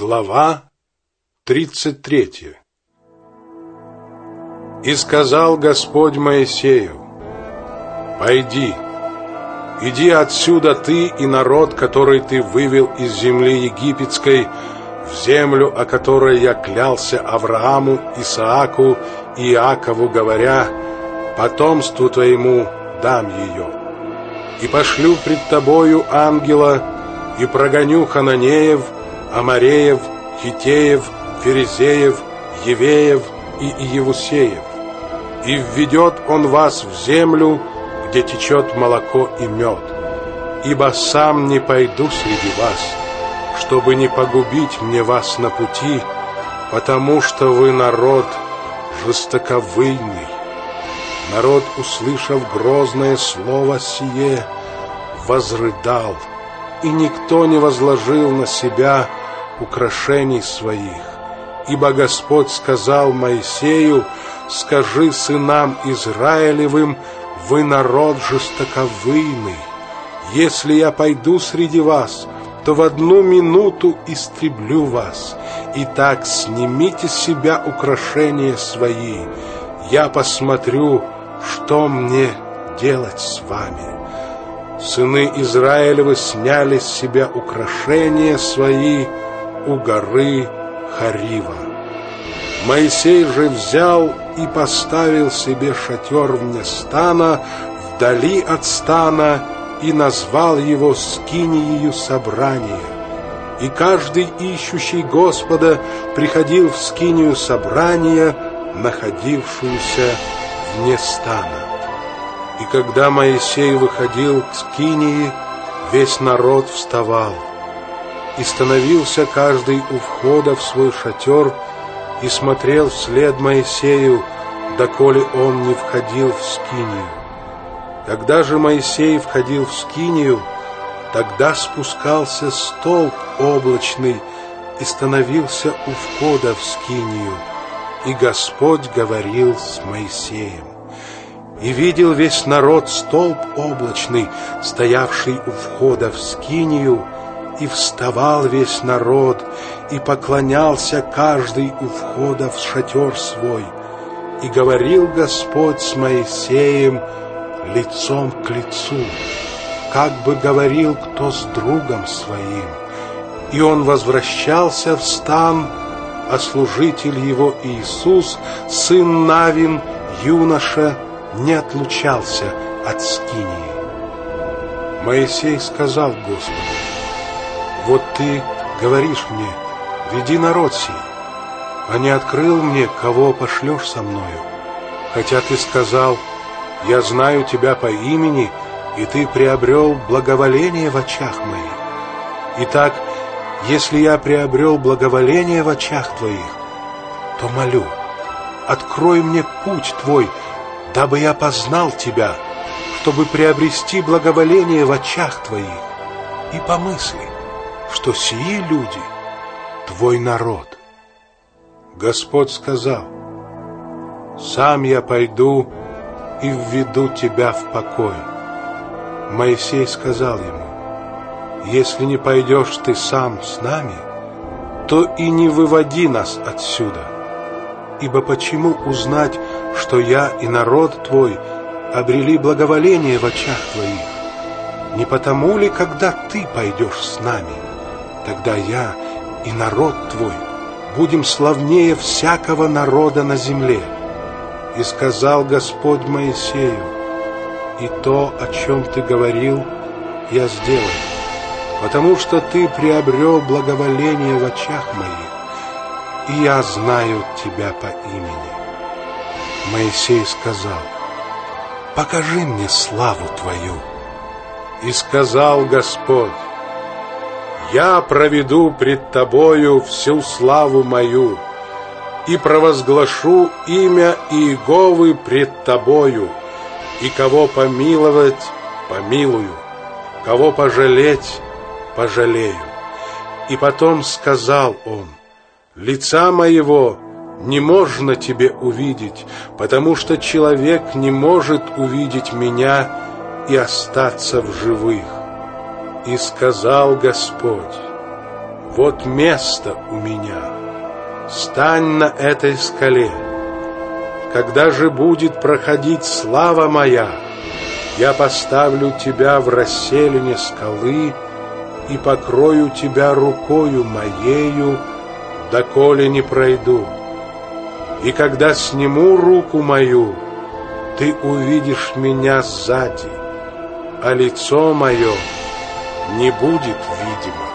Глава 33. И сказал Господь Моисею: «Пойди, иди отсюда ты и народ, который ты вывел из земли египетской, в землю, о которой я клялся Аврааму, Исааку и Иакову, говоря: потомству твоему дам ее. И пошлю пред тобою ангела, и прогоню хананеев, Амореев, Хиттеев, Ферезеев, Евеев и Иевусеев. И введет он вас в землю, где течет молоко и мед. Ибо сам не пойду среди вас, чтобы не погубить мне вас на пути, потому что вы народ жестоковыйный». Народ, услышав грозное слово сие, возрыдал, и никто не возложил на себя украшений своих. Ибо Господь сказал Моисею: «Скажи сынам Израилевым: вы народ жестоковыйный. Если я пойду среди вас, то в одну минуту истреблю вас. Итак, снимите с себя украшения свои. Я посмотрю, что мне делать с вами». Сыны Израилевы сняли с себя украшения свои у горы Харива. Моисей же взял и поставил себе шатер вне стана, вдали от стана, и назвал его скиниею собрания. И каждый ищущий Господа приходил в скинию собрания, находившуюся вне стана. И когда Моисей выходил к скинии, весь народ вставал. И становился каждый у входа в свой шатер и смотрел вслед Моисею, доколе он не входил в скинию. Когда же Моисей входил в скинию, тогда спускался столб облачный и становился у входа в скинию, и Господь говорил с Моисеем. И видел весь народ столб облачный, стоявший у входа в скинию, и вставал весь народ, и поклонялся каждый у входа в шатер свой. И говорил Господь с Моисеем лицом к лицу, как бы говорил кто с другом своим. И он возвращался в стан, а служитель его Иисус, сын Навин, юноша, не отлучался от скинии. Моисей сказал Господу: «Вот ты говоришь мне: веди народ сей, а не открыл мне, кого пошлешь со мною. Хотя ты сказал: я знаю тебя по имени, и ты приобрел благоволение в очах моих. Итак, если я приобрел благоволение в очах твоих, то молю, открой мне путь твой, дабы я познал тебя, чтобы приобрести благоволение в очах твоих. И помысли, что сии люди — твой народ». Господь сказал: «Сам я пойду и введу тебя в покой». Моисей сказал ему: «Если не пойдешь ты сам с нами, то и не выводи нас отсюда. Ибо почему узнать, что я и народ твой обрели благоволение в очах твоих? Не потому ли, когда ты пойдешь с нами, тогда я и народ твой будем славнее всякого народа на земле?» И сказал Господь Моисею: «И то, о чем ты говорил, я сделаю, потому что ты приобрел благоволение в очах моих, и я знаю тебя по имени». Моисей сказал: «Покажи мне славу твою». И сказал Господь: «Я проведу пред тобою всю славу мою, и провозглашу имя Иеговы пред тобою, и кого помиловать — помилую, кого пожалеть — пожалею». И потом сказал он: «Лица моего не можно тебе увидеть, потому что человек не может увидеть меня и остаться в живых». И сказал Господь: вот место у меня, стань на этой скале. Когда же будет проходить слава моя, я поставлю тебя в расселине скалы и покрою тебя рукою моею, доколе не пройду. И когда сниму руку мою, ты увидишь меня сзади, а лицо мое не будет видимо.